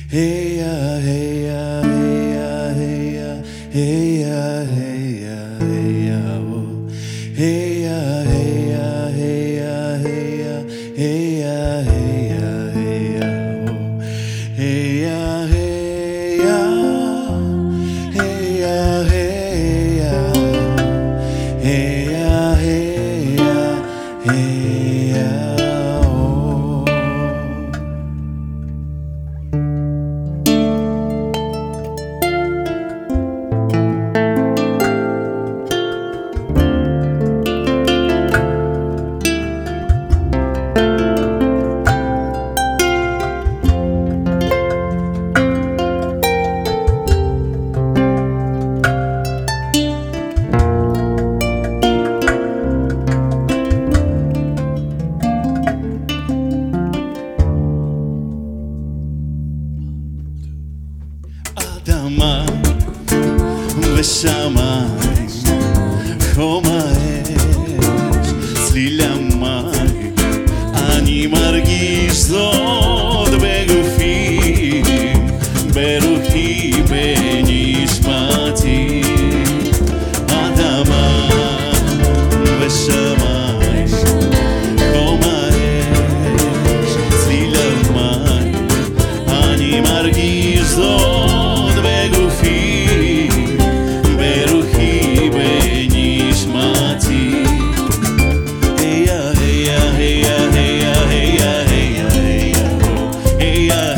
Hey ya, hey ya, hey ya, hey ya, hey ya, hey ya, hey ya, oh. Hey ya, hey ya, hey ya, hey ya, hey ya, hey ya, hey ya, oh. Hey ya, hey ya, hey ya, hey ya, hey ya, hey ya, hey ya, oh. אדמה ושמיים, חום האש, צליל המים, אני מרגיש זאת בגופי, ברוחי, בנשמתי. אדמה ושמיים, חום האש, צליל המים, אני מרגיש זאת בגופי, ברוחי, בנשמתי. Hey ya, hey ya, hey ya, hey ya, hey ya, hey ya, hey ya, oh. Hey ya,